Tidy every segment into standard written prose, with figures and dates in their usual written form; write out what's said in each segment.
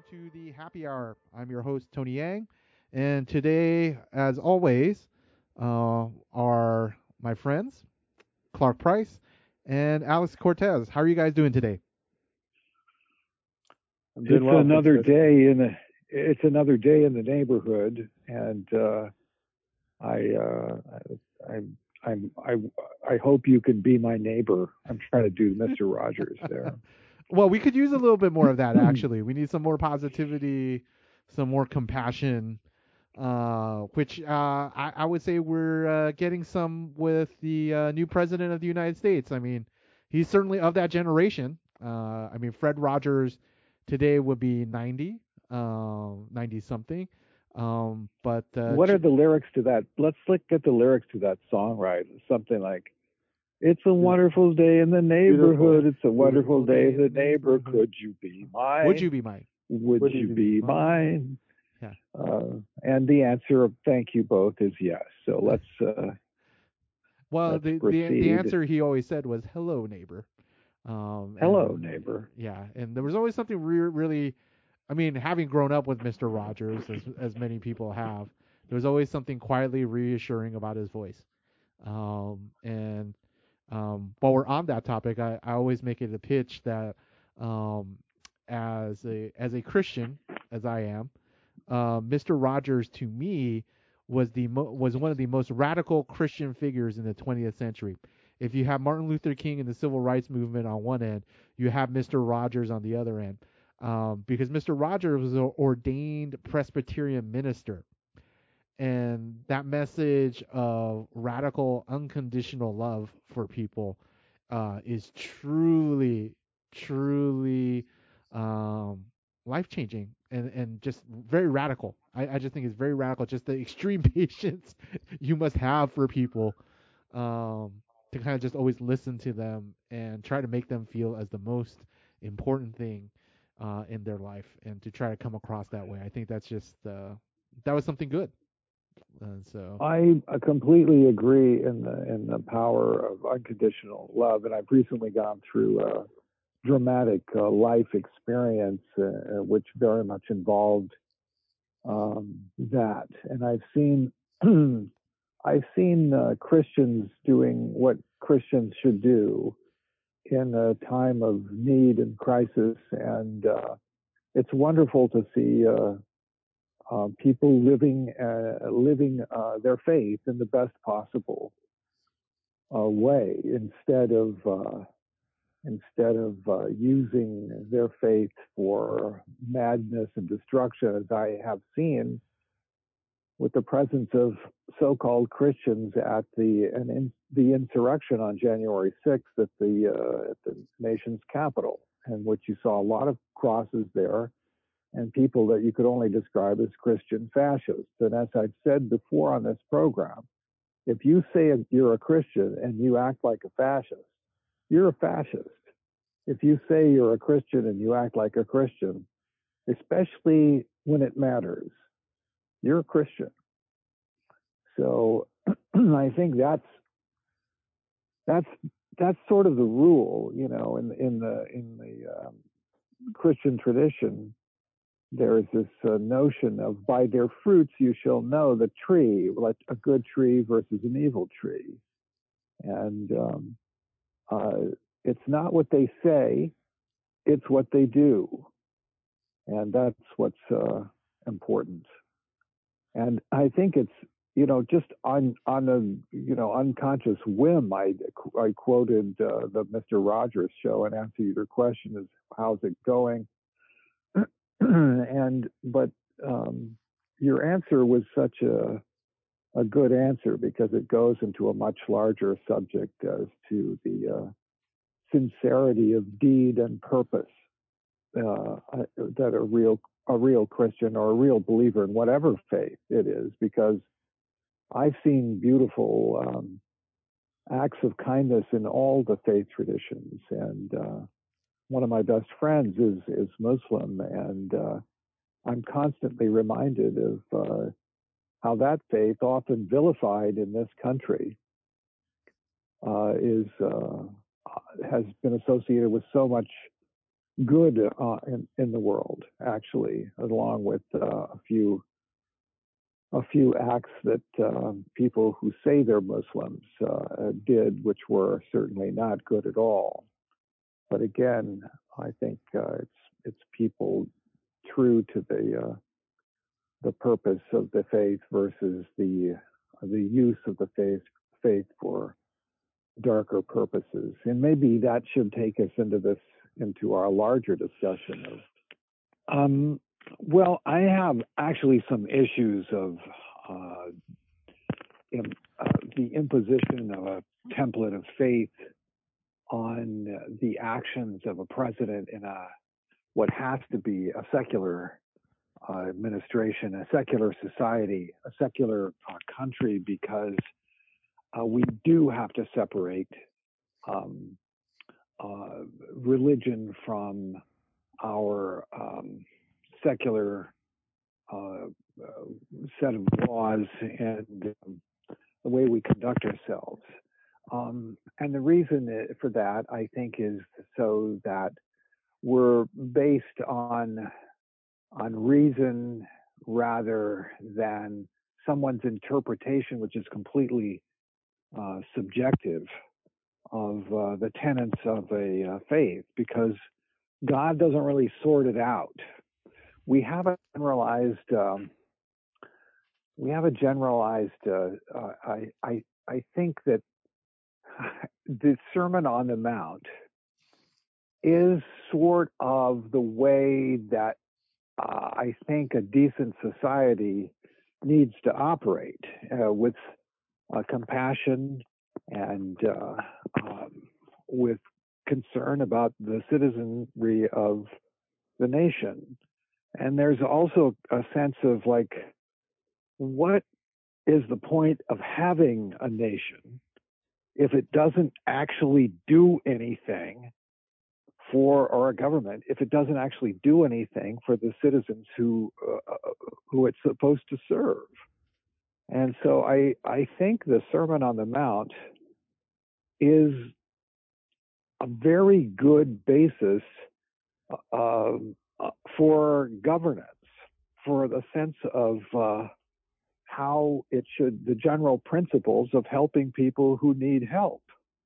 to the Happy Hour. I'm your host, Tony Yang, and today, as always, are my friends, Clark Price and Alex Cortez. How are you guys doing today? I'm It's doing well. Thanks, another guys. day in the it's another day in the neighborhood, and I I hope you can be my neighbor. I'm trying to do Mr. Rogers there. Well, we could use a little bit more of that, actually. We need some more positivity, some more compassion, which I would say we're getting some with the new president of the United States. I mean, he's certainly of that generation. I mean, Fred Rogers today would be 90, 90 something. But What are the lyrics to that? Let's get the lyrics to that song right. Something like, "It's a wonderful day in the neighborhood. It's a wonderful day in the neighborhood. Could you be mine? Would you be mine? Would you be mine?" Yeah. And the answer of thank you both is yes. So Well, let's the proceed. answer he always said was hello, neighbor. Hello, neighbor. Yeah, and there was always something really. I mean, having grown up with Mr. Rogers, as many people have, there was always something quietly reassuring about his voice. And while we're on that topic, I always make it a pitch that um, as a Christian, as I am, Mr. Rogers to me was one of the most radical Christian figures in the 20th century. If you have Martin Luther King and the civil rights movement on one end, you have Mr. Rogers on the other end, because Mr. Rogers was an ordained Presbyterian minister, and that message of radical, unconditional love for people is truly um, life changing and just very radical. I just think it's very radical. Just the extreme patience you must have for people um, to kind of just always listen to them and try to make them feel as the most important thing in their life, and to try to come across that way. I think that's just that was something good. So I completely agree in the power of unconditional love, and I've recently gone through a dramatic life experience, which very much involved that, and I've seen Christians doing what Christians should do in a time of need and crisis, and it's wonderful to see people living their faith in the best possible way instead of using their faith for madness and destruction, as I have seen with the presence of so-called Christians at the insurrection on January 6th at the nation's capital, in which you saw a lot of crosses there and people that you could only describe as Christian fascists. And as I've said before on this program, if you say you're a Christian and you act like a fascist, you're a fascist. If you say you're a Christian and you act like a Christian, especially when it matters, you're a Christian. So I think that's that's sort of the rule, in the Christian tradition. There's this notion of by their fruits you shall know the tree, like a good tree versus an evil tree, and it's not what they say, it's what they do, and that's what's important. And I think it's just on a unconscious whim. I quoted the Mr. Rogers show and answered your question is how's it going, and but your answer was such a good answer because it goes into a much larger subject as to the sincerity of deed and purpose that a real Christian or a real believer in whatever faith it is, because I've seen beautiful acts of kindness in all the faith traditions, and one of my best friends is Muslim, and I'm constantly reminded of how that faith, often vilified in this country, is has been associated with so much good in the world, actually, along with a few acts that people who say they're Muslims did, which were certainly not good at all. But again, I think it's people true to the purpose of the faith versus the use of the faith for darker purposes. And maybe that should take us into our larger discussion of well, I have actually some issues of the imposition of a template of faith on the actions of a president in what has to be a secular administration, a secular society, a secular country, because we do have to separate um, religion from our secular set of laws and the way we conduct ourselves. And the reason for that, I think, is so that we're based on reason rather than someone's interpretation, which is completely subjective, of the tenets of a faith, because God doesn't really sort it out. We have a generalized. I think that the Sermon on the Mount is sort of the way that I think a decent society needs to operate, with compassion and with concern about the citizenry of the nation. And there's also a sense of like, what is the point of having a nation if it doesn't actually do anything or a government, if it doesn't actually do anything for the citizens who it's supposed to serve? And so I think the Sermon on the Mount is a very good basis for governance, for the sense of how it should, the general principles of helping people who need help.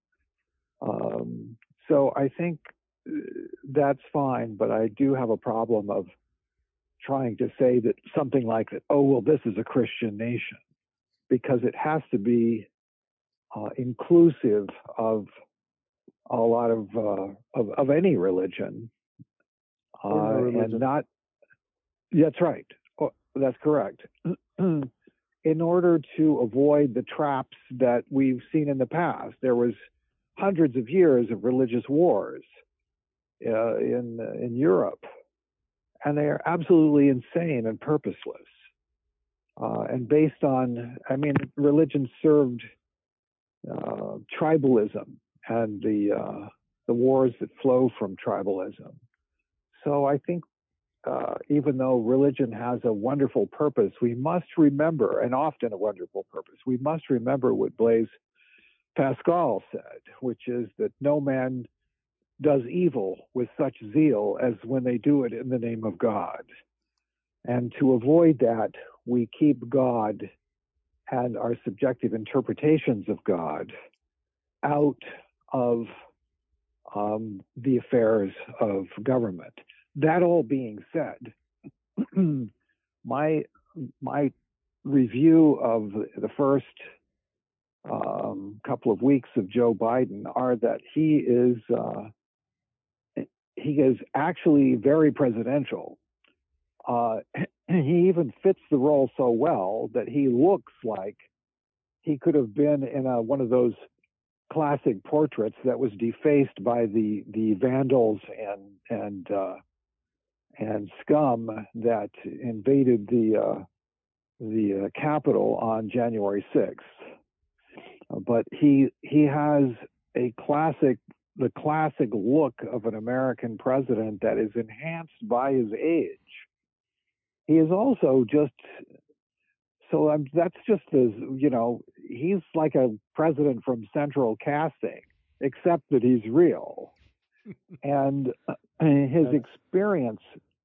So I think that's fine, but I do have a problem of trying to say that something like that, oh, well, this is a Christian nation, because it has to be inclusive of a lot of any religion, and not. That's right. Oh, that's correct. In order to avoid the traps that we've seen in the past, there was hundreds of years of religious wars in Europe, and they are absolutely insane and purposeless, and based on, I mean, religion served tribalism and the wars that flow from tribalism. So I think even though religion has a wonderful purpose, we must remember, and often a wonderful purpose, we must remember what Blaise Pascal said, which is that no man does evil with such zeal as when they do it in the name of God. And to avoid that, we keep God and our subjective interpretations of God out of the affairs of government. That all being said, my review of the first couple of weeks of Joe Biden are that he is actually very presidential. He even fits the role so well that he looks like he could have been in one of those classic portraits that was defaced by the vandals and scum that invaded the Capitol on January 6th. But he has the classic look of an American president that is enhanced by his age. He is also just, that's just as, he's like a president from Central Casting, except that he's real. and his experience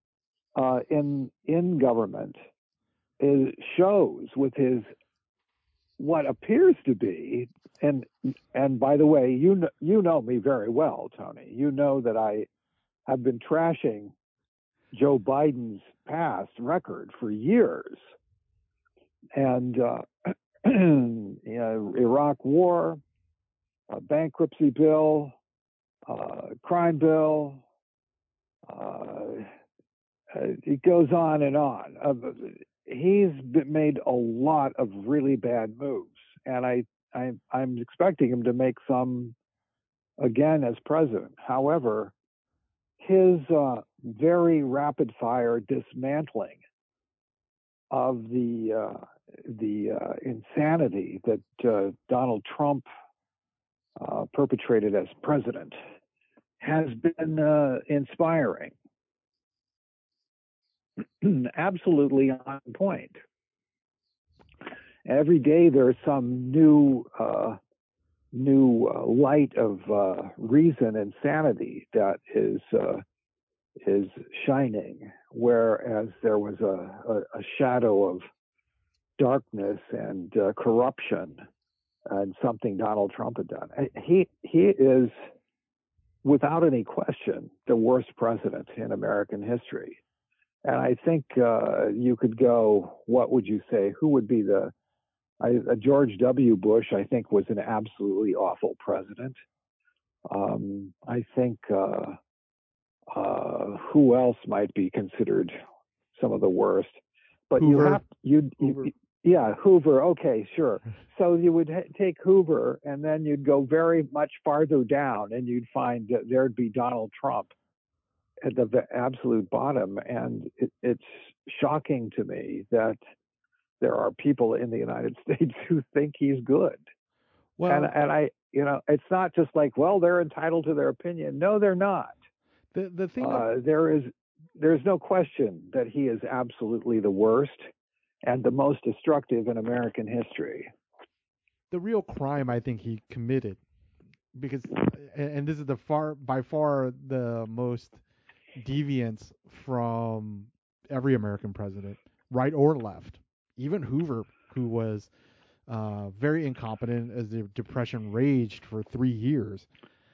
in government shows with his what appears to be, and by the way, you know me very well, Tony. You know that I have been trashing Joe Biden's past record for years, and Iraq War, bankruptcy bill, crime bill. It goes on and on. He's made a lot of really bad moves, and I'm expecting him to make some again as president. However, his very rapid fire dismantling of the insanity that Donald Trump perpetrated as president has been inspiring. Absolutely on point. Every day there's some new light of reason and sanity that is shining, whereas there was a shadow of darkness and corruption and something Donald Trump had done. He is, without any question, the worst president in American history. And I think you could go, what would you say? Who would be George W. Bush, I think, was an absolutely awful president. I think who else might be considered some of the worst? But Hoover. Yeah, Hoover. Okay, sure. So you would take Hoover, and then you'd go very much farther down, and you'd find that there'd be Donald Trump at the absolute bottom. And it's shocking to me that there are people in the United States who think he's good. Well, and I, it's not just like, well, they're entitled to their opinion. No, they're not. The thing there's no question that he is absolutely the worst and the most destructive in American history. The real crime I think he committed, because, and this is by far the most deviance from every American president, right or left. Even Hoover, who was very incompetent as the Depression raged for 3 years.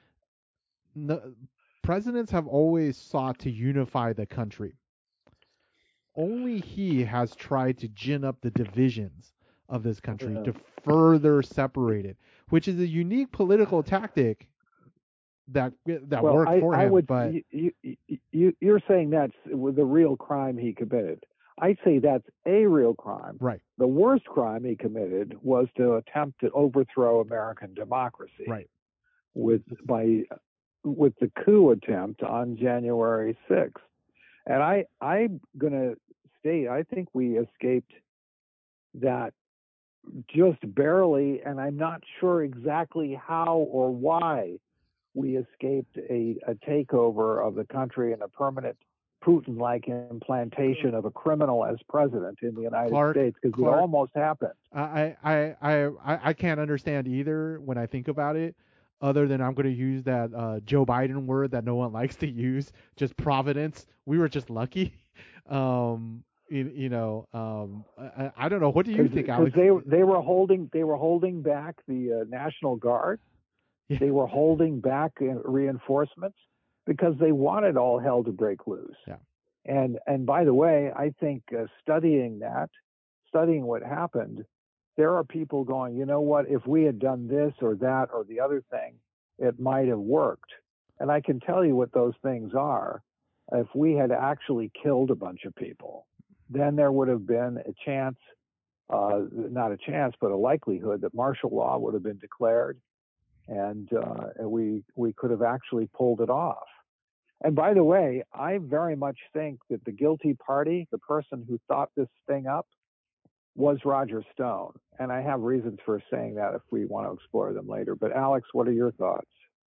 Presidents have always sought to unify the country. Only he has tried to gin up the divisions of this country to further separate it, which is a unique political tactic that worked for him. But you're saying that's the real crime he committed. I'd say that's a real crime. Right. The worst crime he committed was to attempt to overthrow American democracy. Right. With the coup attempt on January 6th. And I'm going to state, I think we escaped that just barely, and I'm not sure exactly how or why we escaped a takeover of the country and a permanent Putin-like implantation of a criminal as president in the United States, because it almost happened. I can't understand either when I think about it, other than I'm going to use that Joe Biden word that no one likes to use, just providence. We were just lucky. I don't know. What do you think, Alex? They were holding back the National Guard. Yeah. They were holding back reinforcements because they wanted all hell to break loose. Yeah. And by the way, I think studying what happened, there are people going, you know what, if we had done this or that or the other thing, it might have worked. And I can tell you what those things are. If we had actually killed a bunch of people, then there would have been a chance, not a chance, but a likelihood that martial law would have been declared, and we could have actually pulled it off. And by the way, I very much think that the guilty party, the person who thought this thing up, was Roger Stone. And I have reasons for saying that if we want to explore them later. But Alex, what are your thoughts?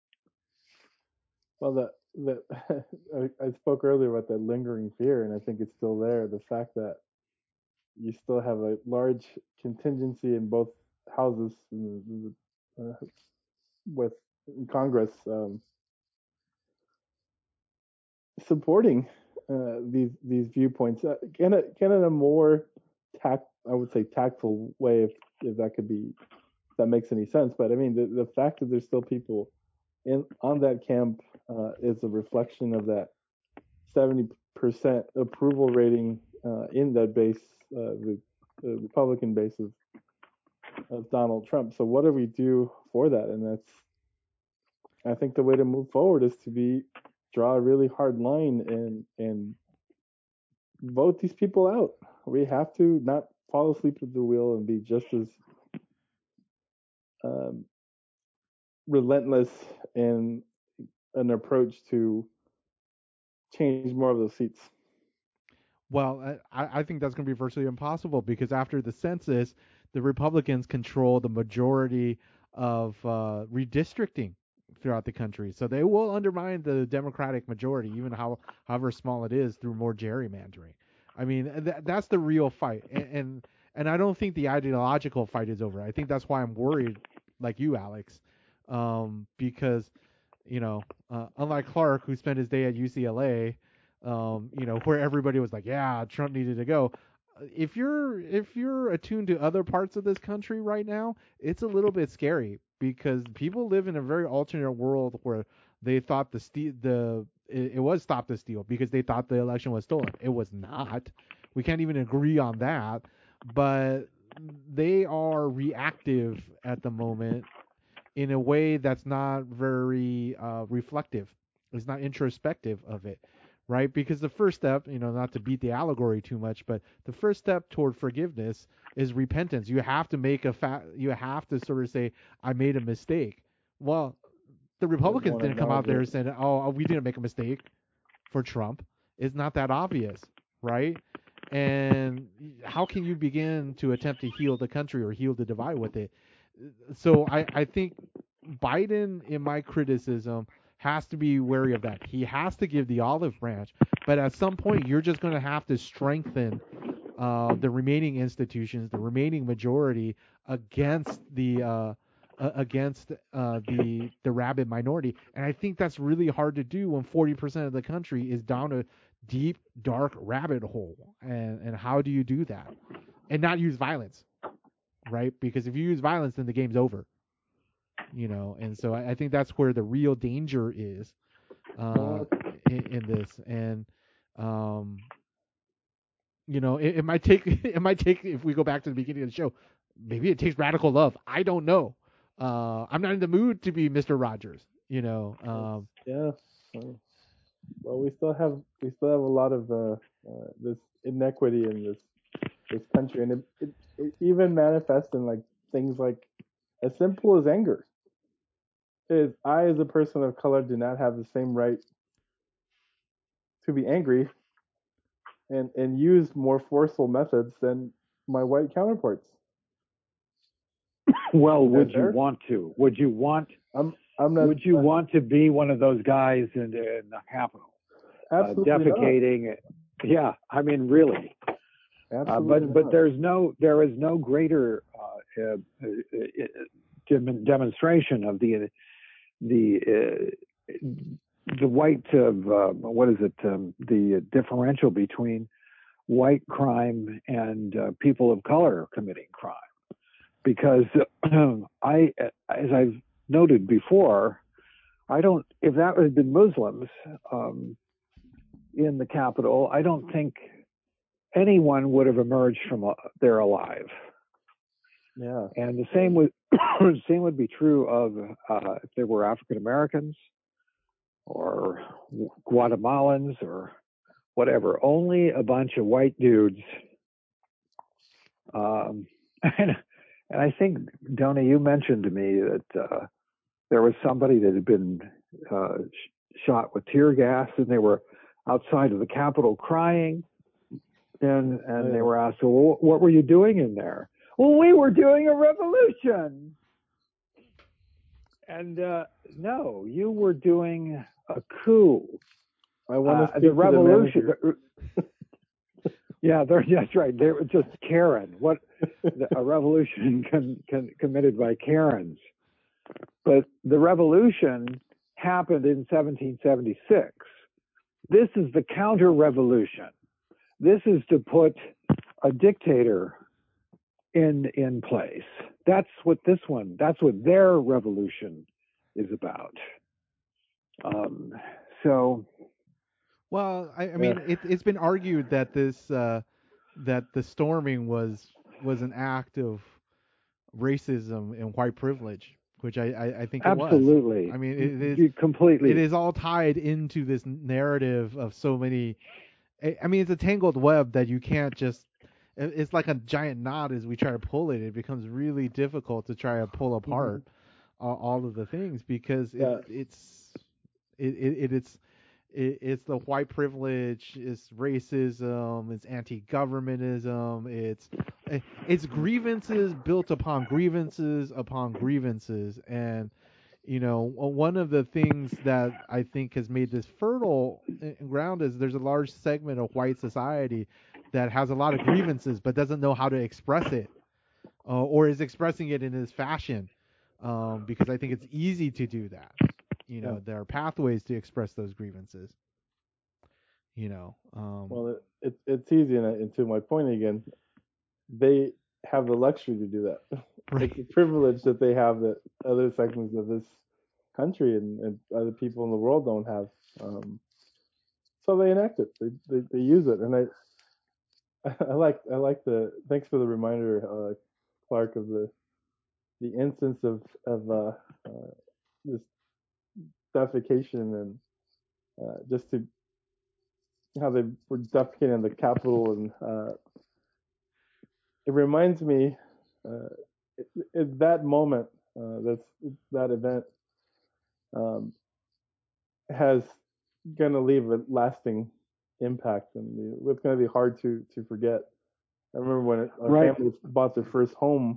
Well, I spoke earlier about the lingering fear, and I think it's still there. The fact that you still have a large contingency in both houses with Congress supporting these viewpoints, in a more I would say tactful way, if that could be, if that makes any sense. But I mean, the fact that there's still people on that camp is a reflection of that 70% approval rating in that base, the Republican base of Donald Trump. So what do we do for that? And I think the way to move forward is to draw a really hard line and vote these people out. We have to not fall asleep at the wheel and be just as um, relentless in an approach to change more of those seats. Well, I think that's going to be virtually impossible because after the census, the Republicans control the majority of redistricting throughout the country. So they will undermine the Democratic majority, even however small it is, through more gerrymandering. I mean, that's the real fight, and I don't think the ideological fight is over. I think that's why I'm worried, like you, Alex, because unlike Clark, who spent his day at UCLA, where everybody was like, yeah, Trump needed to go. If you're attuned to other parts of this country right now, it's a little bit scary because people live in a very alternate world where they thought it was stop the steal because they thought the election was stolen. It was not. We can't even agree on that, but they are reactive at the moment in a way that's not very reflective. It's not introspective of it, right? Because the first step, not to beat the allegory too much, but the first step toward forgiveness is repentance. You have to you have to sort of say, I made a mistake. Well, the Republicans didn't come out there and said, oh, we didn't make a mistake for Trump. It's not that obvious, right? And how can you begin to attempt to heal the country or heal the divide with it? So I think Biden, in my criticism, has to be wary of that. He has to give the olive branch, but at some point, you're just going to have to strengthen the remaining institutions, the remaining majority against the rabid minority. And I think that's really hard to do when 40% of the country is down a deep, dark rabbit hole. And how do you do that? And not use violence, right? Because if you use violence, then the game's over. And so I think that's where the real danger is in this. And it might take if we go back to the beginning of the show, maybe it takes radical love. I don't know. I'm not in the mood to be Mr. Rogers. Yeah. Well, we still have a lot of this inequity in this country, and it even manifests in like things like as simple as anger. I, as a person of color, do not have the same right to be angry and use more forceful methods than my white counterparts. Well, would you want to? Would you want? I'm not. Would you want to be one of those guys in the Capitol, defecating? Not. Yeah, I mean, really. But there is no greater demonstration of the white what is it? The differential between white crime and people of color committing crime. Because as I've noted before, if that had been Muslims in the Capitol, I don't think anyone would have emerged from there alive. Yeah. And the same would be true of if there were African Americans or Guatemalans or whatever. Only a bunch of white dudes. And I think, Dona, you mentioned to me that there was somebody that had been shot with tear gas, and they were outside of the Capitol crying. And they were asked, well, what were you doing in there? Well, we were doing a revolution. And no, you were doing a coup. I want to speak the revolution. To the Yeah, that's right. They were just Karen. What a revolution committed by Karens. But the revolution happened in 1776. this is the counter-revolution. This is to put a dictator in place. That's what their revolution is about. Well, I mean, it's been argued that that the storming was an act of racism and white privilege, which I think it was. Absolutely. I mean, it is completely. It is all tied into this narrative of so many. I mean, it's a tangled web that you can't just. It's like a giant knot as we try to pull it. It becomes really difficult to try to pull apart all of the things because it's the white privilege, it's racism, it's anti-governmentism, it's grievances built upon grievances upon grievances. And one of the things that I think has made this fertile ground is there's a large segment of white society that has a lot of grievances but doesn't know how to express it, or is expressing it in this fashion, because I think it's easy to do that. There are pathways to express those grievances. Well, it's easy, and to my point again, they have the luxury to do that. Right. It's a privilege that they have that other segments of this country and other people in the world don't have. So they enact it. They use it, and I like the thanks for the reminder, Clark, of the instance of this defecation and just to how they were defecating in the Capitol, and it reminds me at that moment, that event has going to leave a lasting impact, and it's going to be hard to forget. I remember when our family bought their first home,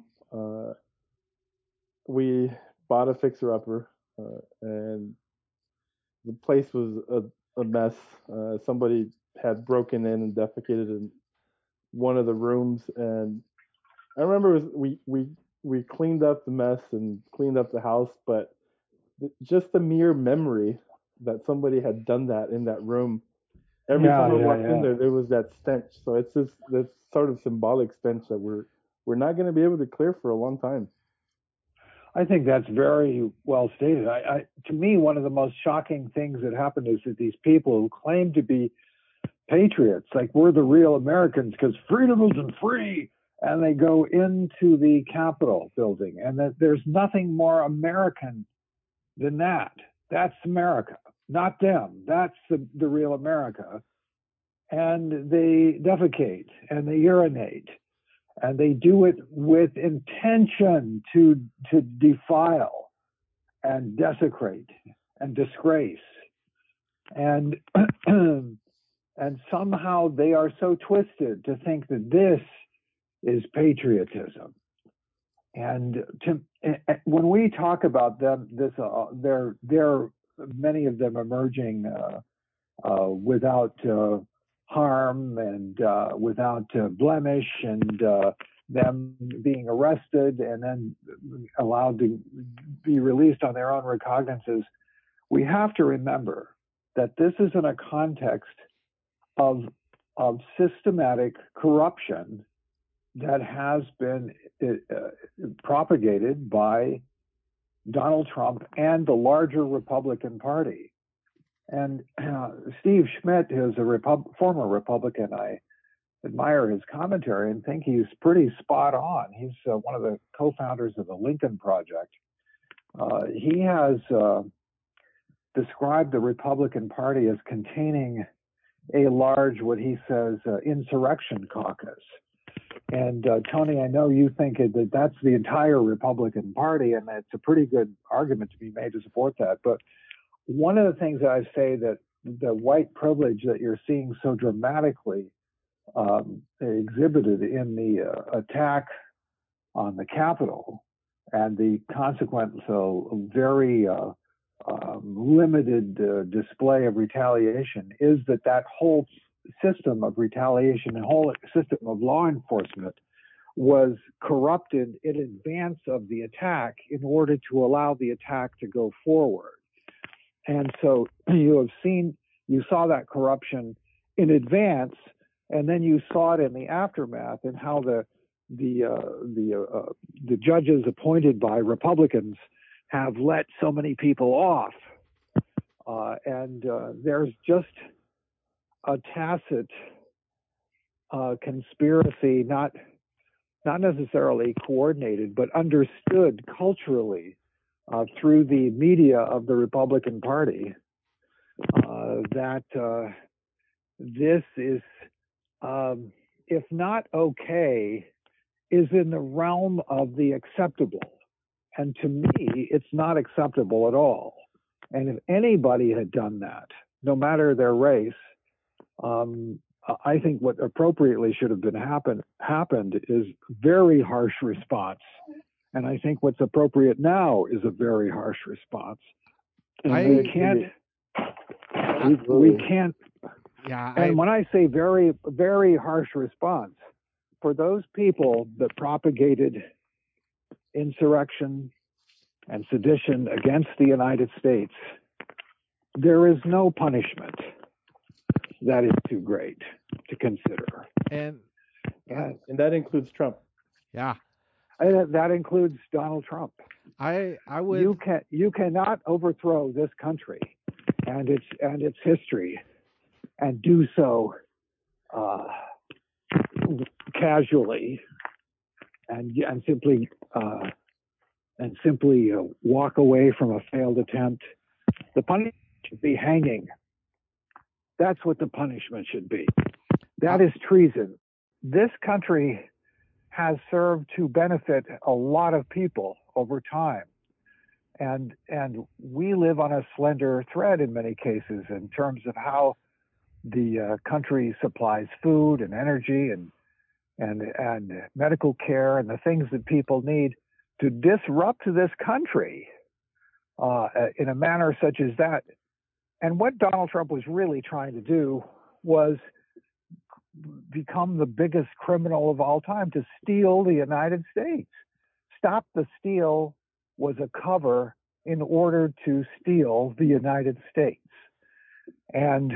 we bought a fixer-upper, and the place was a mess. Somebody had broken in and defecated in one of the rooms, and I remember we cleaned up the mess and cleaned up the house, but just the mere memory that somebody had done that in that room, every time I walked in there was that stench. So it's this sort of symbolic stench that we're not going to be able to clear for a long time. I think that's very well stated. To me, one of the most shocking things that happened is that these people who claim to be patriots, like we're the real Americans because freedom isn't free, and they go into the Capitol building, and that there's nothing more American than that. That's America, not them. That's the real America. And they defecate and they urinate, and they do it with intention to defile and desecrate and disgrace. And and somehow they are so twisted to think that this is patriotism. And when we talk about them, they're many of them emerging without harm and without blemish, and them being arrested and then allowed to be released on their own recognizances. We have to remember that this is in a context of systematic corruption that has been propagated by Donald Trump and the larger Republican Party. And Steve Schmidt is a former Republican. I admire his commentary and think he's pretty spot on. He's one of the co-founders of the Lincoln Project. He has described the Republican Party as containing a large, what he says, insurrection caucus. And Tony, I know you think that that's the entire Republican Party, and it's a pretty good argument to be made to support that. But one of the things that I say that the white privilege that you're seeing so dramatically exhibited in the attack on the Capitol and the consequent very limited display of retaliation is that whole system of retaliation and whole system of law enforcement was corrupted in advance of the attack in order to allow the attack to go forward. And so you have seen You saw that corruption in advance, and then you saw it in the aftermath, and how the judges appointed by Republicans have let so many people off, and there's just a tacit conspiracy, not necessarily coordinated, but understood culturally through the media of the Republican Party, that this is, if not okay, is in the realm of the acceptable. And to me, it's not acceptable at all. And if anybody had done that, no matter their race, I think what appropriately should have been happened is very harsh response. And I think what's appropriate now is a very harsh response. And we can't. Yeah. And when I say very, very harsh response, for those people that propagated insurrection and sedition against the United States, there is no punishment that is too great to consider. And that includes Trump. Yeah. And that includes Donald Trump. I would. You cannot overthrow this country and its history and do so casually and simply walk away from a failed attempt. The punishment should be hanging. That's what the punishment should be. That is treason. This country has served to benefit a lot of people over time. And we live on a slender thread in many cases in terms of how the country supplies food and energy and medical care and the things that people need. To disrupt this country in a manner such as that. And what Donald Trump was really trying to do was become the biggest criminal of all time, to steal the United States. Stop the Steal was a cover in order to steal the United States. And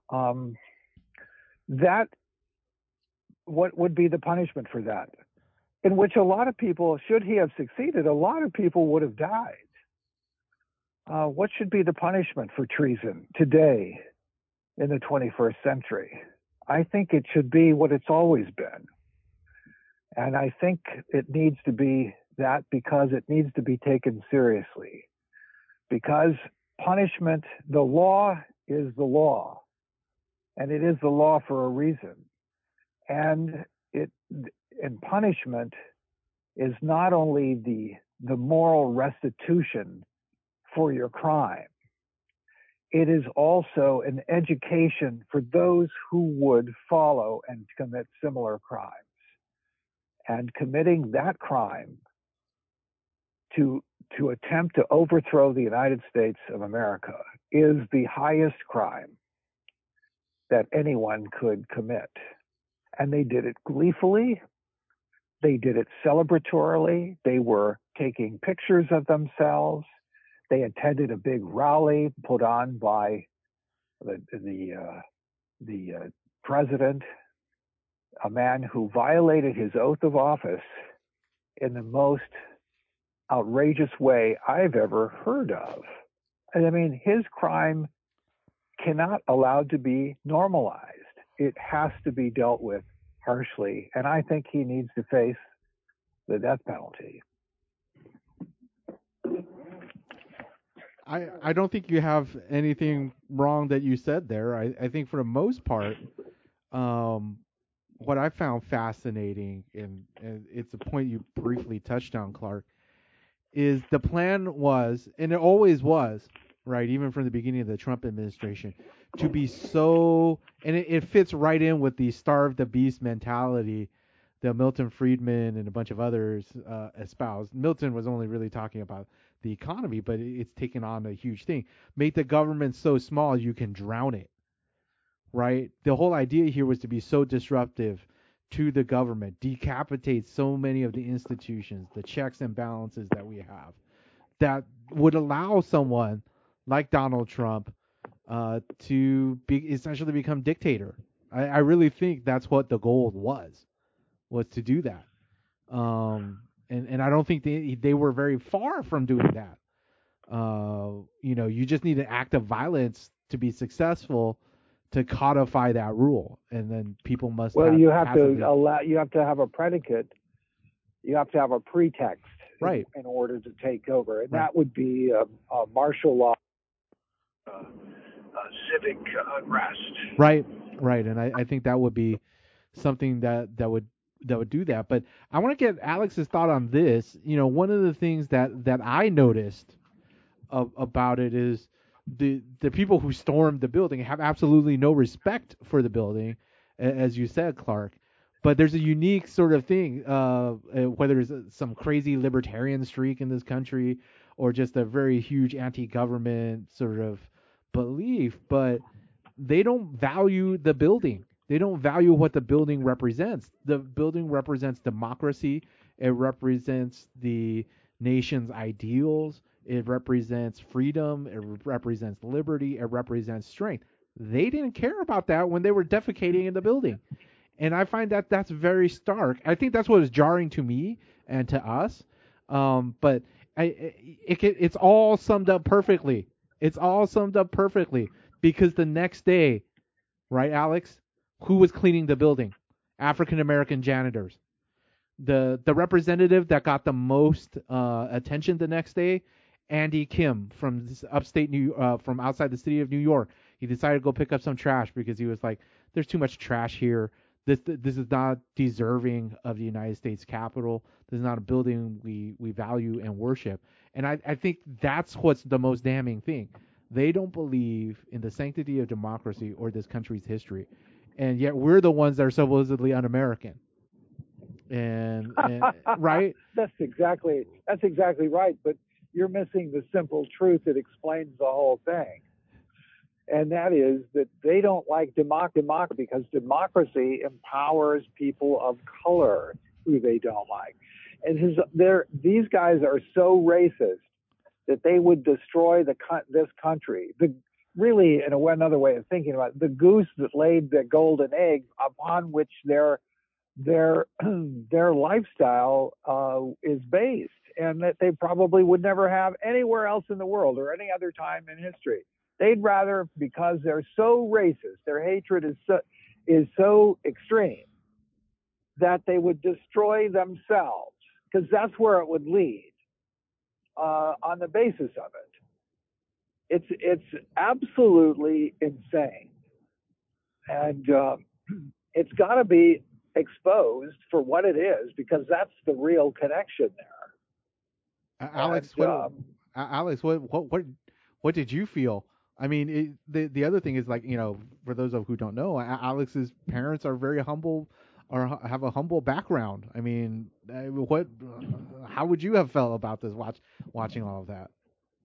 that, what would be the punishment for that? In which a lot of people, should he have succeeded, a lot of people would have died. What should be the punishment for treason today in the 21st century? I think it should be what it's always been. And I think it needs to be that because it needs to be taken seriously. Because punishment, the law is the law. And it is the law for a reason. And punishment is not only the moral restitution for your crime, it is also an education for those who would follow and commit similar crimes. And committing that crime to attempt to overthrow the United States of America is the highest crime that anyone could commit. And they did it gleefully. They did it celebratorily. They were taking pictures of themselves. They attended a big rally put on by the president, a man who violated his oath of office in the most outrageous way I've ever heard of. I mean, his crime cannot allowed to be normalized. It has to be dealt with harshly, and I think he needs to face the death penalty. I don't think you have anything wrong that you said there. I think for the most part, what I found fascinating, and it's a point you briefly touched on, Clark, is the plan was, and it always was, right, even from the beginning of the Trump administration, to be so, and it fits right in with the starve the beast mentality that Milton Friedman and a bunch of others espoused. Milton was only really talking about the economy, but it's taken on a huge thing. Make the government so small you can drown it, right? The whole idea here was to be so disruptive to the government, decapitate so many of the institutions, the checks and balances that we have, that would allow someone like Donald Trump to be essentially become dictator. I really think that's what the goal was to do that. And I don't think they were very far from doing that. You just need an act of violence to be successful to codify that rule, and then people must. Well, have you have passively, to allow. You have to have a predicate. You have to have a pretext right in order to take over, and right. that would be a martial law, civic unrest. Right, and I think that would be something that would do that. But I want to get Alex's thought on this. One of the things that I noticed about it is the people who stormed the building have absolutely no respect for the building, as you said, Clark. But there's a unique sort of thing, whether it's some crazy libertarian streak in this country or just a very huge anti-government sort of belief, but they don't value the building. They don't value what the building represents. The building represents democracy. It represents the nation's ideals. It represents freedom. It represents liberty. It represents strength. They didn't care about that when they were defecating in the building. And I find that that's very stark. I think that's what is jarring to me and to us. But it's all summed up perfectly. It's all summed up perfectly because the next day, right, Alex, who was cleaning the building? African American janitors. The representative that got the most attention the next day, Andy Kim from from outside the city of New York. He decided to go pick up some trash because he was like, "There's too much trash here. This is not deserving of the United States Capitol. This is not a building we value and worship." And I think that's what's the most damning thing. They don't believe in the sanctity of democracy or this country's history, and yet we're the ones that are supposedly un-American. And right? That's exactly right. But you're missing the simple truth that explains the whole thing, and that is that they don't like democracy because democracy empowers people of color who they don't like. And these guys are so racist that they would destroy this country. Really, in another way of thinking about it, the goose that laid the golden egg upon which their lifestyle is based, and that they probably would never have anywhere else in the world or any other time in history. They'd rather, because they're so racist, their hatred is so extreme, that they would destroy themselves, because that's where it would lead on the basis of it. It's absolutely insane, and it's got to be exposed for what it is, because that's the real connection there. Alex, what did you feel? I mean, the other thing is, like, for those of who don't know, Alex's parents are very humble or have a humble background. I mean, how would you have felt about this watching all of that?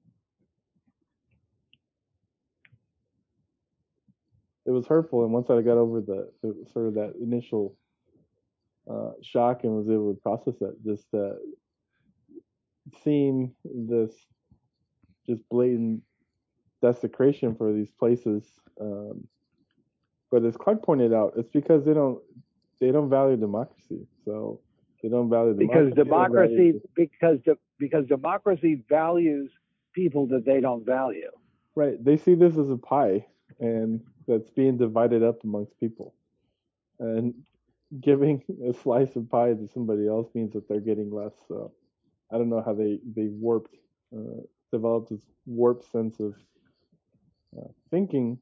It was hurtful, and once I got over the sort of that initial shock and was able to process that, just seeing this just blatant desecration for these places. But as Clark pointed out, it's because they don't value democracy. So they don't value democracy. Because democracy values people that they don't value. Right. They see this as a pie, and that's being divided up amongst people. And giving a slice of pie to somebody else means that they're getting less. So I don't know how they developed this warped sense of thinking.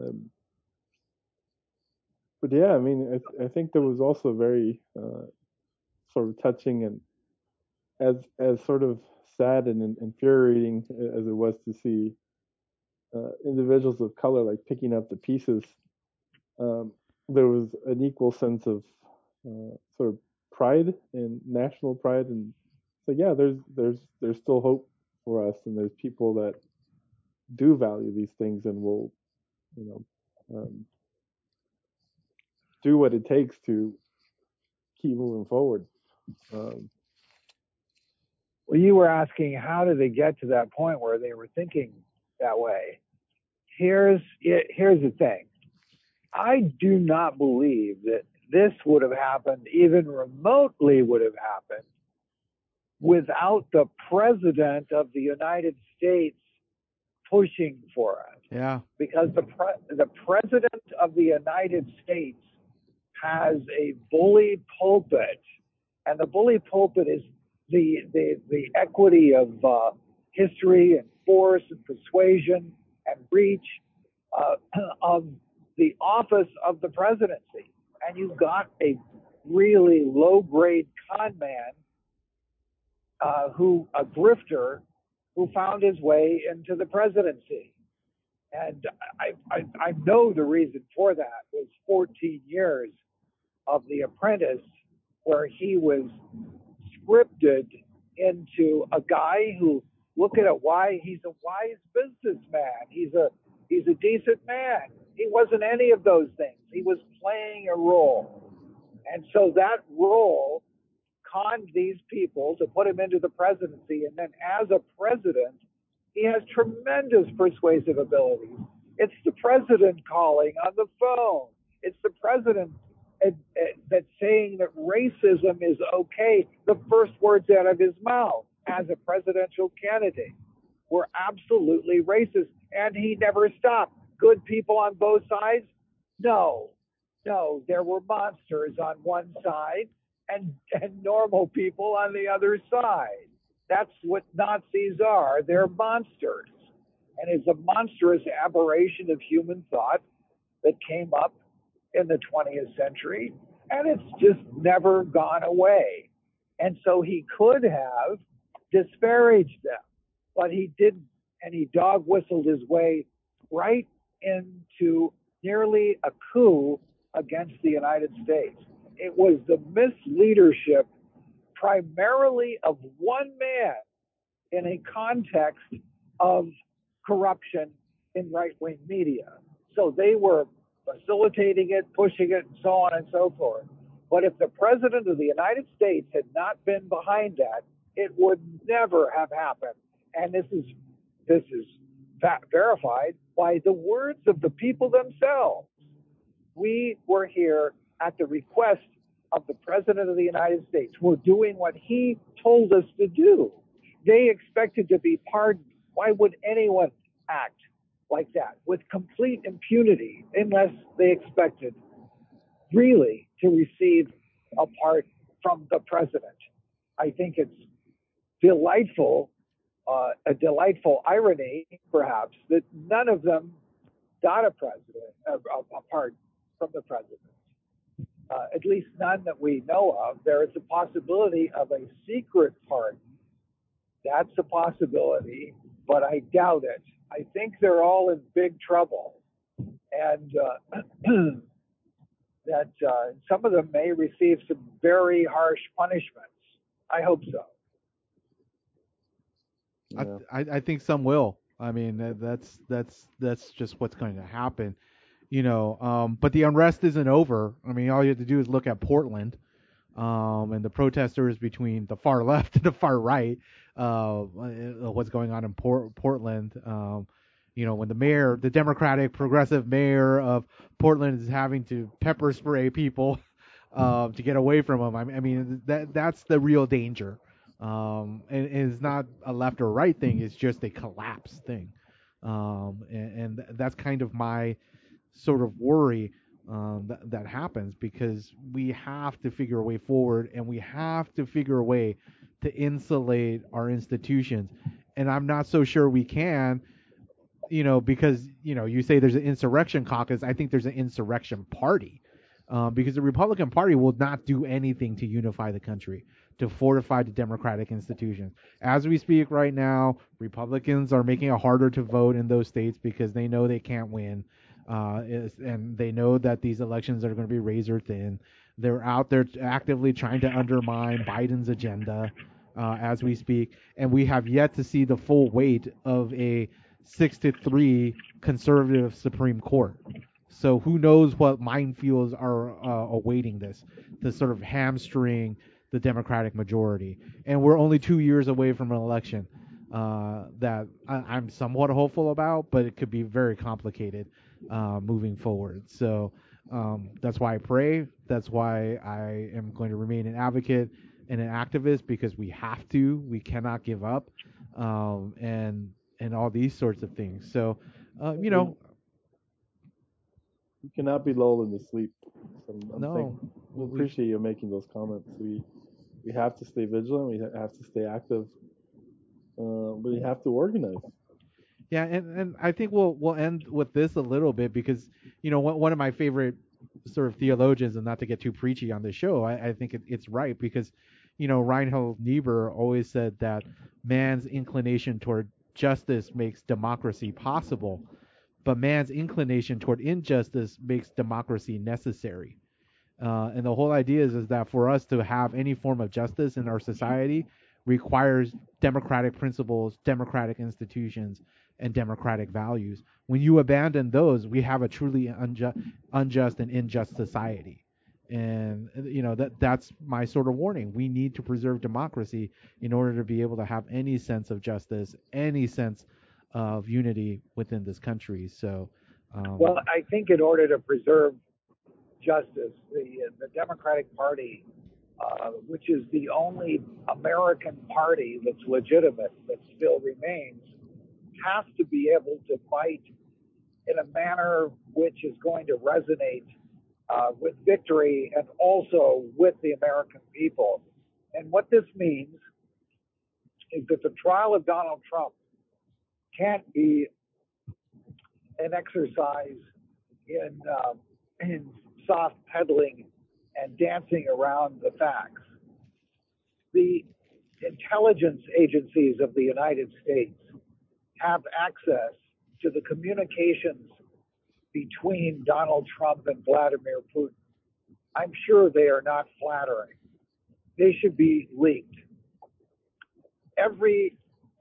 But yeah, I mean, I think there was also very sort of touching, and as sort of sad and infuriating as it was to see individuals of color like picking up the pieces. There was an equal sense of sort of pride and national pride, and so yeah, there's still hope for us, and there's people that do value these things and will, do what it takes to keep moving forward. Well, you were asking how did they get to that point where they were thinking that way, here's the thing. I do not believe that this would have happened, even remotely would have happened, without the president of the United States pushing for it. Yeah. Because the president of the United States has a bully pulpit, and the bully pulpit is the equity of history and force and persuasion and reach of the office of the presidency. And you've got a really low grade con man a grifter who found his way into the presidency. And I know the reason for that was 14 years of The Apprentice, where he was scripted into a guy who, look at it, why he's a wise businessman. He's a decent man. He wasn't any of those things. He was playing a role. And so that role conned these people to put him into the presidency. And then as a president, he has tremendous persuasive abilities. It's the president calling on the phone. It's the president that's saying that racism is okay. The first words out of his mouth as a presidential candidate were absolutely racist. And he never stopped. Good people on both sides? No. There were monsters on one side and normal people on the other side. That's what Nazis are. They're monsters. And it's a monstrous aberration of human thought that came up in the 20th century, and it's just never gone away. And so he could have disparaged them, but he didn't, and he dog whistled his way right into nearly a coup against the United States. It was the misleadership primarily of one man in a context of corruption in right-wing media. So they were facilitating it, pushing it, and so on and so forth. But if the president of the United States had not been behind that, it would never have happened. And this is verified by the words of the people themselves. We were here at the request of the president of the United States. We're doing what he told us to do. They expected to be pardoned. Why would anyone act like that with complete impunity unless they expected really to receive a part from the president? I think it's delightful, a delightful irony, perhaps, that none of them got a part from the president. At least none that we know of. There is a possibility of a secret pardon. That's a possibility, but I doubt it. I think they're all in big trouble, and that some of them may receive some very harsh punishments. I hope so. Yeah. I think some will. I mean, that's just what's going to happen, But the unrest isn't over. I mean, all you have to do is look at Portland, and the protesters between the far left and the far right. What's going on in Portland? When the Democratic progressive mayor of Portland is having to pepper spray people to get away from him. I mean, that's the real danger. And it's not a left or right thing. It's just a collapse thing. And that's kind of my sort of worry that happens, because we have to figure a way forward, and we have to figure a way to insulate our institutions. And I'm not so sure we can, because, you say there's an insurrection caucus. I think there's an insurrection party, because the Republican Party will not do anything to unify the country, to fortify the democratic institutions. As we speak right now, Republicans are making it harder to vote in those states because they know they can't win. And they know that these elections are going to be razor thin. They're out there actively trying to undermine Biden's agenda as we speak. And we have yet to see the full weight of a 6-3 conservative Supreme Court. So who knows what minefields are awaiting this to sort of hamstring the Democratic majority. And we're only 2 years away from an election. that I'm somewhat hopeful about, but it could be very complicated moving forward. So that's why I pray. That's why I am going to remain an advocate and an activist, because we have to. We cannot give up, and all these sorts of things. So, you know, We cannot be lulled into sleep. So I'm no, thankful. We appreciate you making those comments. We have to stay vigilant. We have to stay active. We have to organize. Yeah, and I think we'll end with this a little bit, because one of my favorite sort of theologians, and not to get too preachy on this show, I think it's right, because Reinhold Niebuhr always said that man's inclination toward justice makes democracy possible, but man's inclination toward injustice makes democracy necessary. And the whole idea is that for us to have any form of justice in our society requires democratic principles, democratic institutions, and democratic values. When you abandon those, we have a truly unjust and unjust society. And that's my sort of warning. We need to preserve democracy in order to be able to have any sense of justice, any sense of unity within this country. So, well, I think in order to preserve justice, the Democratic Party, which is the only American party that's legitimate that still remains, has to be able to fight in a manner which is going to resonate with victory and also with the American people. And what this means is that the trial of Donald Trump can't be an exercise in soft peddling and dancing around the facts. The intelligence agencies of the United States have access to the communications between Donald Trump and Vladimir Putin. I'm sure they are not flattering. They should be leaked. Every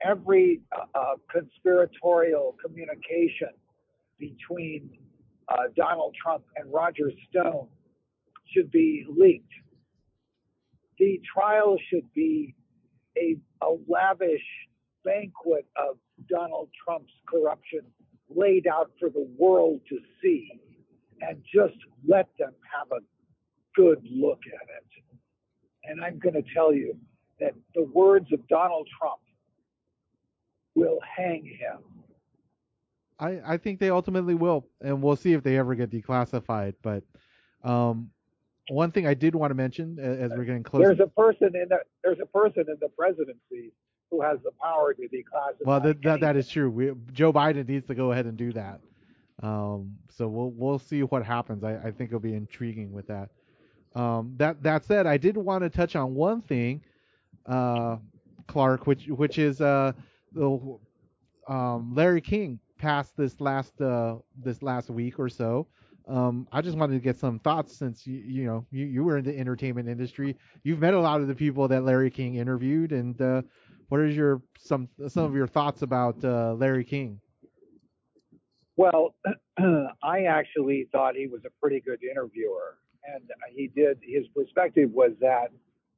conspiratorial communication between Donald Trump and Roger Stone should be leaked. The trial should be a lavish banquet of Donald Trump's corruption laid out for the world to see, and just let them have a good look at it. And I'm going to tell you that the words of Donald Trump will hang him. I think they ultimately will, and we'll see if they ever get declassified. But one thing I did want to mention as we're getting close. There's a person in the presidency who has the power to declassify. Well, that is true. Joe Biden needs to go ahead and do that. So we'll see what happens. I think it'll be intriguing with that. That said, I did want to touch on one thing, Clark, which is the Larry King passed this last week or so. I just wanted to get some thoughts, since you were in the entertainment industry. You've met a lot of the people that Larry King interviewed, and what are some of your thoughts about Larry King? Well, I actually thought he was a pretty good interviewer, and his perspective was that,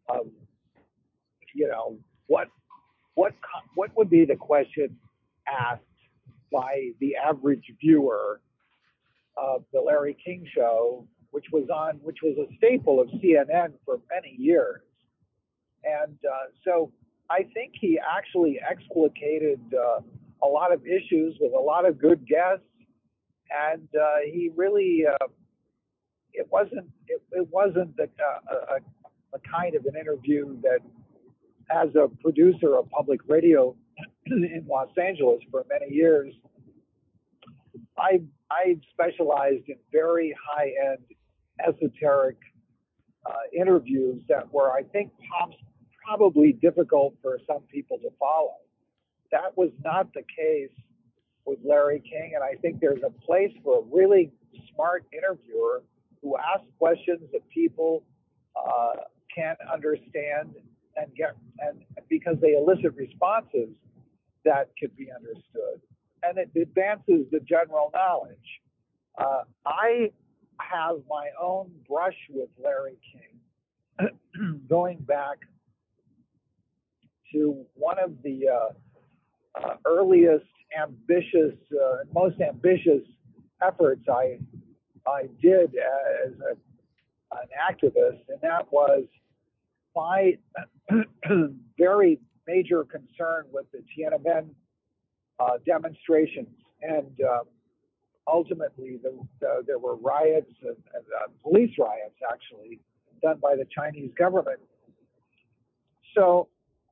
what would be the question asked by the average viewer of the Larry King show, which was a staple of CNN for many years. And so I think he actually explicated a lot of issues with a lot of good guests, and he really it wasn't a kind of an interview that, as a producer of public radio in Los Angeles for many years, I specialized in very high-end esoteric interviews that were, I think, probably difficult for some people to follow. That was not the case with Larry King, and I think there's a place for a really smart interviewer who asks questions that people can understand and get, and because they elicit responses that could be understood, and it advances the general knowledge. I have my own brush with Larry King, going back to one of the earliest most ambitious efforts I did as an activist, and that was my very major concern with the Tiananmen demonstrations. And ultimately, there were riots, and police riots, actually, done by the Chinese government. So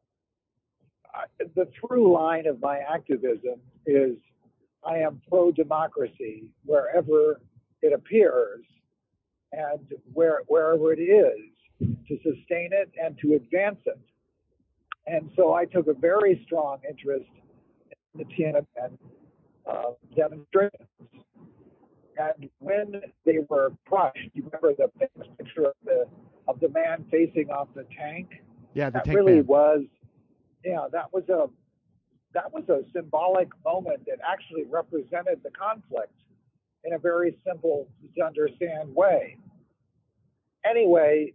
the through line of my activism is I am pro-democracy wherever it appears and wherever it is, to sustain it and to advance it. And so I took a very strong interest in the Tiananmen demonstrations. And when they were crushed, you remember the famous picture of the man facing off the tank? Yeah, the that tank really man. was, yeah, that was a symbolic moment that actually represented the conflict in a very simple to understand way. Anyway,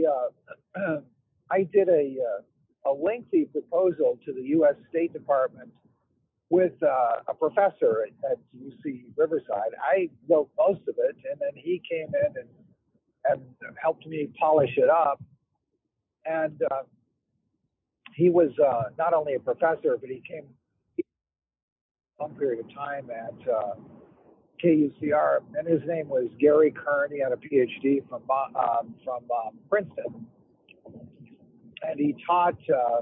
I did a lengthy proposal to the U.S. State Department with a professor at UC Riverside. I wrote most of it, and then he came in and helped me polish it up. And he was not only a professor, but he came a long period of time at KUCR, and his name was Gary Kern. He had a PhD from Princeton, and he taught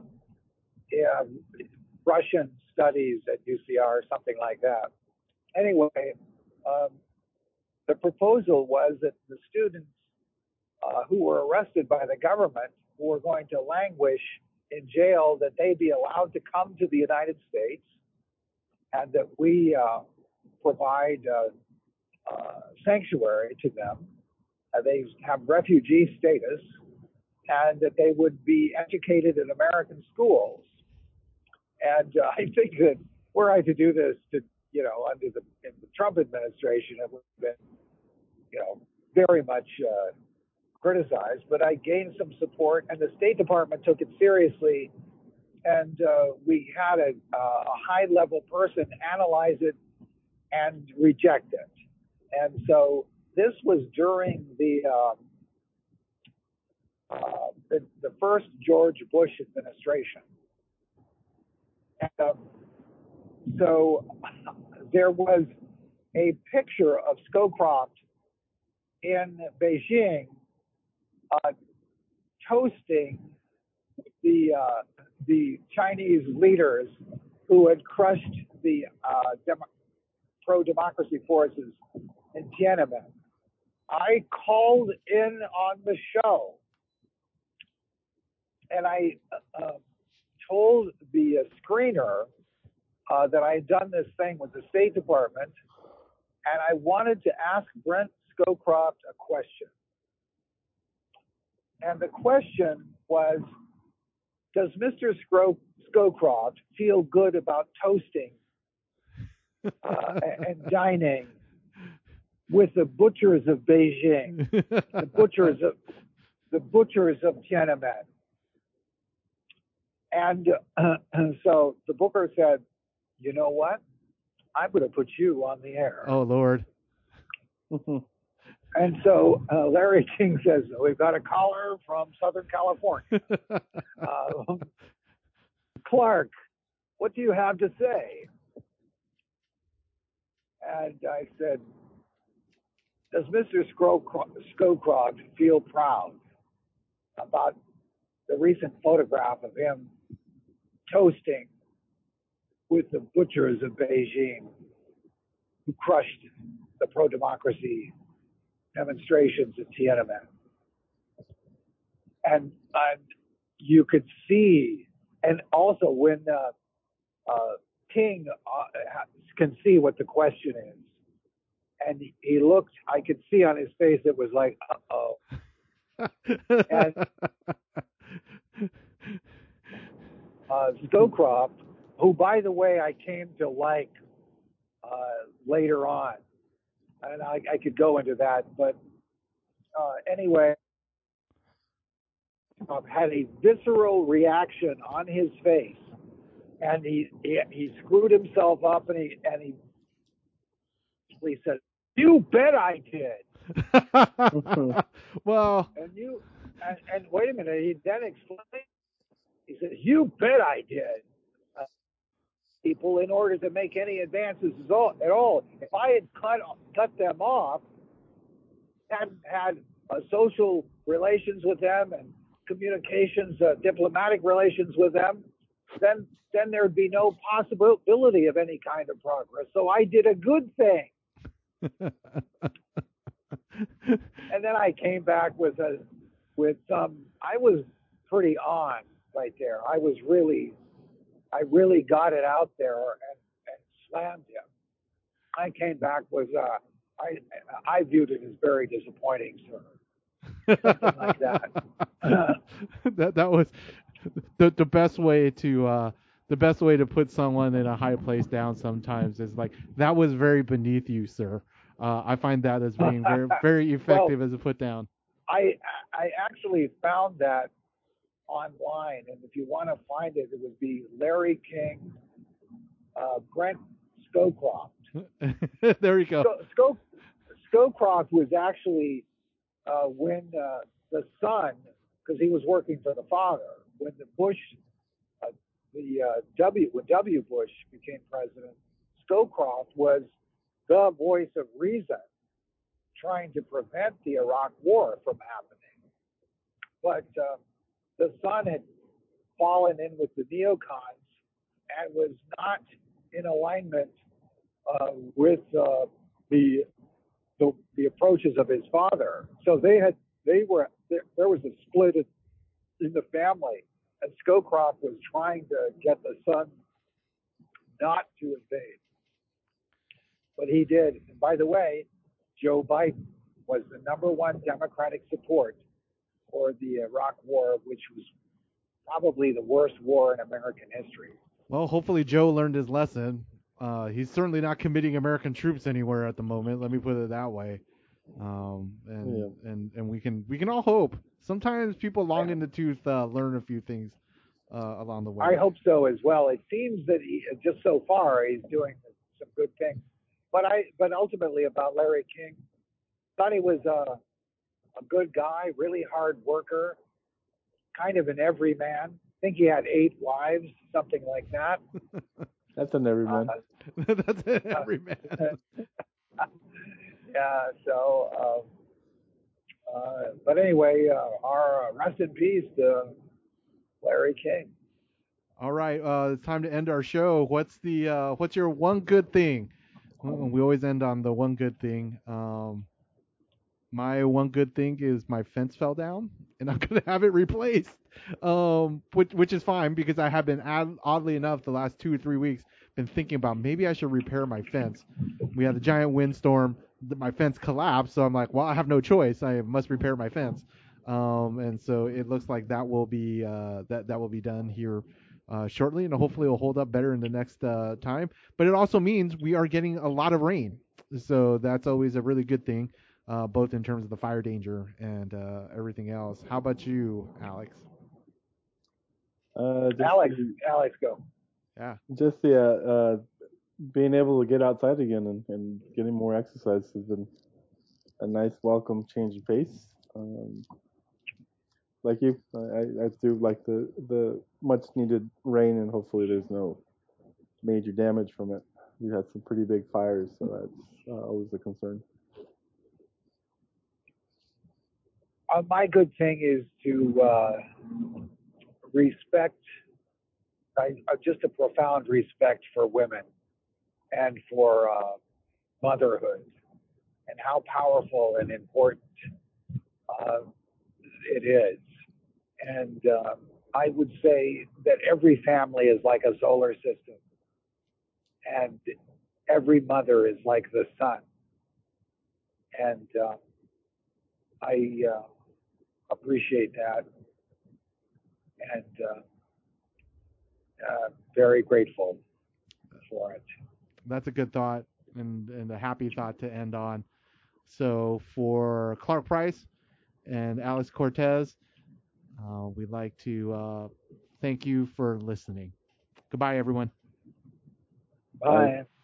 Russian studies at UCR, something like that. Anyway, the proposal was that the students who were arrested by the government, who were going to languish in jail, that they be allowed to come to the United States, and that we provide sanctuary to them. They have refugee status, and that they would be educated in American schools. And I think that were I to do this in the Trump administration, it would have been, very much criticized. But I gained some support, and the State Department took it seriously. And we had a high-level person analyze it and reject it. And so this was during the first George Bush administration. And, so there was a picture of Scowcroft in Beijing toasting the Chinese leaders who had crushed the pro-democracy forces in Tiananmen. I called in on the show, and I told the screener that I had done this thing with the State Department, and I wanted to ask Brent Scowcroft a question. And the question was, does Mr. Scowcroft feel good about toasting and dining with the butchers of Beijing, the butchers of Tiananmen? And so the booker said, you know what? I'm going to put you on the air. Oh, Lord. And so Larry King says, we've got a caller from Southern California. Clark, what do you have to say? And I said, does Mr. Scowcroft feel proud about the recent photograph of him toasting with the butchers of Beijing who crushed the pro-democracy demonstrations at Tiananmen? And you could see, and also when King can see what the question is, and he looked, I could see on his face, it was like, uh-oh. And Scowcroft, who, by the way, I came to like later on, and I could go into that, but anyway, had a visceral reaction on his face and he screwed himself up, and he said, "You bet I did." Well, And wait a minute, he then explained. He said, "You bet I did." People in order to make any advances at all. If I had cut them off, hadn't had social relations with them and communications, diplomatic relations with them, then there'd be no possibility of any kind of progress. So I did a good thing, and then I came back with some. I was pretty on right there. I really got it out there and slammed him. I came back with I viewed it as very disappointing, sir. Something like that. that was the best way to put someone in a high place down sometimes is like, that was very beneath you, sir. I find that as being very, very effective as a put down. I actually found that online, and if you want to find it, it would be Larry King, Brent Scowcroft. There you go. Scowcroft was actually when the son, because he was working for the father, when the Bush, when W. Bush became president, Scowcroft was the voice of reason, trying to prevent the Iraq War from happening. But the son had fallen in with the neocons and was not in alignment with the approaches of his father. So there was a split in the family, and Scowcroft was trying to get the son not to invade, but he did. And by the way, Joe Biden was the #1 Democratic support for the Iraq War, which was probably the worst war in American history. Well, hopefully Joe learned his lesson. He's certainly not committing American troops anywhere at the moment. Let me put it that way. And we can all hope. Sometimes people long in the tooth learn a few things along the way. I hope so as well. It seems that just so far he's doing some good things. But ultimately about Larry King, thought he was a good guy, really hard worker, kind of an everyman. I think he had 8 wives, something like that. That's an everyman. That's an everyman. Yeah. So, but anyway, our rest in peace to Larry King. All right, it's time to end our show. What's your one good thing? We always end on the one good thing. My one good thing is my fence fell down, and I'm gonna have it replaced. Which is fine, because I have been oddly enough the last 2 or 3 weeks been thinking about maybe I should repair my fence. We had a giant windstorm. My fence collapsed, so I'm like, well, I have no choice. I must repair my fence. And so it looks like that will be that will be done here shortly, and hopefully it will hold up better in the next time. But it also means we are getting a lot of rain, so that's always a really good thing. Both in terms of the fire danger and everything else. How about you, Alex? Alex, go. Yeah. Just being able to get outside again and getting more exercise has been a nice, welcome change of pace. Like you, I do like the much needed rain, and hopefully there's no major damage from it. We had some pretty big fires, so that's always a concern. My good thing is to respect, just a profound respect for women and for motherhood, and how powerful and important it is. And I would say that every family is like a solar system, and every mother is like the sun. And I appreciate that, and very grateful for it. That's a good thought, and a happy thought to end on. So for Clark Price and Alex Cortez, we'd like to thank you for listening. Goodbye, everyone. Bye.